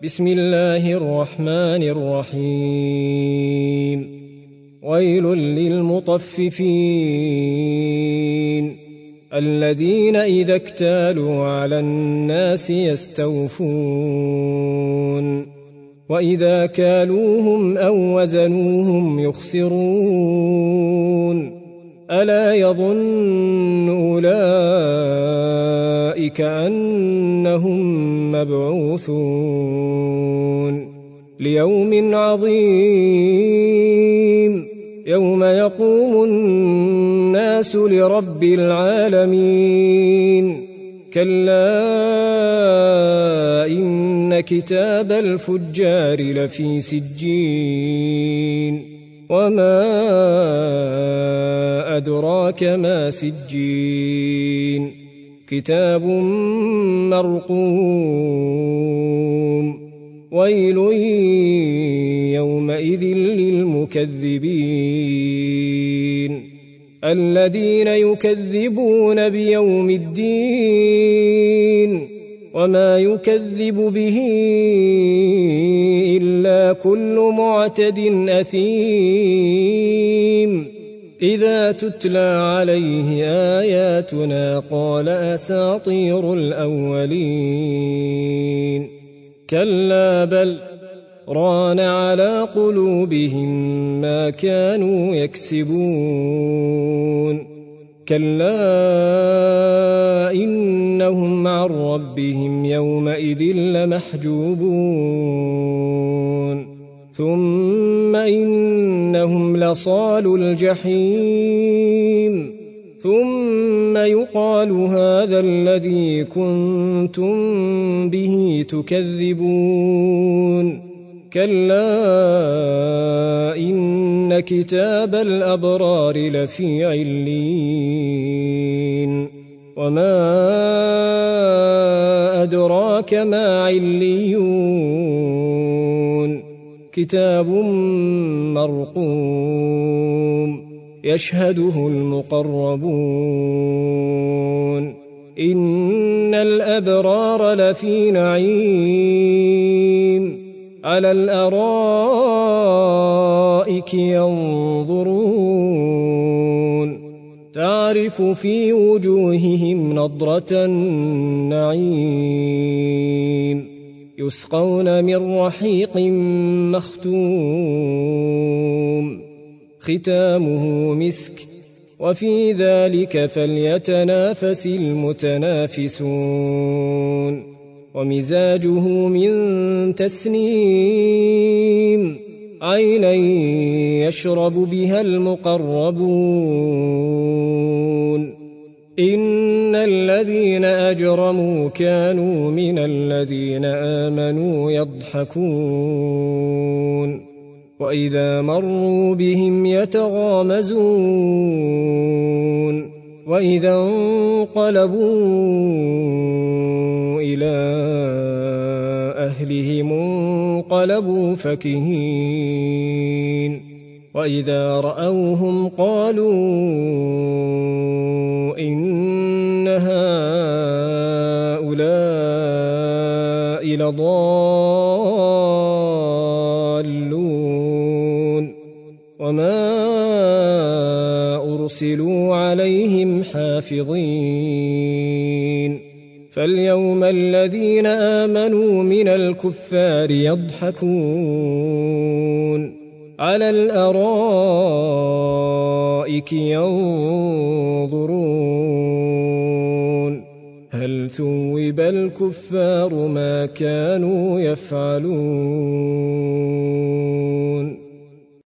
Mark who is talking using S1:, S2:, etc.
S1: بسم الله الرحمن الرحيم. ويل للمطففين الذين إذا اكتالوا على الناس يستوفون وإذا كالوهم أو وزنوهم يخسرون ألا يظن أولئك أنهم مبعوثون ليوم عظيم يوم يقوم الناس لرب العالمين كلا إن كتاب الفجار لفي سجين وما أدراك ما سجين كتاب مرقوم ويل يومئذ للمكذبين الذين يكذبون بيوم الدين وما يكذب به إلا كل معتد أثيم إذا تتلى عليه آياتنا قال أساطير الأولين كلا بل ران على قلوبهم ما كانوا يكسبون كلا إنهم عن ربهم يومئذ لمحجوبون ثم إنهم لصالو الجحيم ثم يقال هذا الذي كنتم به تكذبون كلا إن كتاب الأبرار لفي عليين وما أدراك ما عليون كتاب مرقوم يشهده المقربون إن الأبرار لفي نعيم على الأرائك ينظرون تعرف في وجوههم نضرة النعيم يسقون من رحيق مختوم ختامه مسك وفي ذلك فليتنافس المتنافسون ومزاجه من تسنيم عينا يشرب بها المقربون إن الذين أجرموا كانوا من الذين آمنوا يضحكون وإذا مروا بهم يتغامزون وإذا انقلبوا إلى أهلهم انقلبوا فكهين وإذا رأوهم قالوا إن هؤلاء لضالون وما أرسلوا عليهم حافظين فاليوم الذين آمنوا من الكفار يضحكون على الأرائك ينظرون هل ثوب الكفار ما كانوا يفعلون